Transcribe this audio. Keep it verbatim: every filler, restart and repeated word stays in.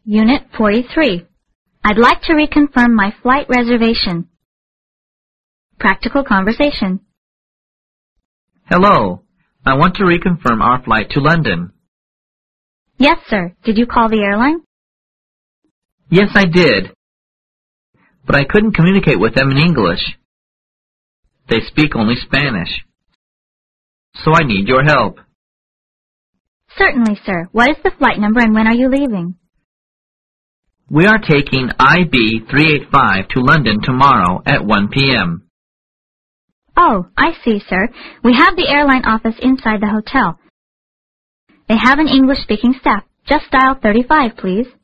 Unit forty-three. I'd like to reconfirm my flight reservation. Practical conversation. Hello. I want to reconfirm our flight to London. Yes, sir. Did you call the airline? Yes, I did. But I couldn't communicate with them in English. They speak only Spanish. So I need your help. Certainly, sir. What is the flight number and when are you leaving? We are taking I B three eighty-five to London tomorrow at one p m Oh, I see, sir. We have the airline office inside the hotel. They have an English-speaking staff. Just dial thirty-five, please.